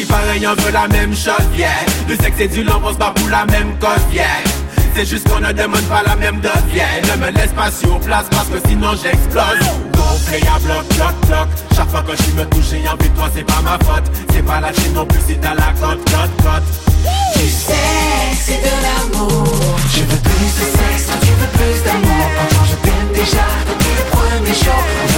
pareil, on veut la même chose, yeah. Le sexe et du love, on se bat pour la même cause, yeah. C'est juste qu'on ne demande pas la même dose, yeah. Ne me laisse pas sur place parce que sinon j'explose. Go play à bloc, bloc, bloc. Chaque fois que je me touche, j'ai envie de toi, c'est pas ma faute. C'est pas la Chine non plus, c'est à la côte, côte, côte. Du sexe et de l'amour. Je veux plus de sexe, toi tu veux plus d'amour. Pourtant je t'aime déjà depuis le premier jour.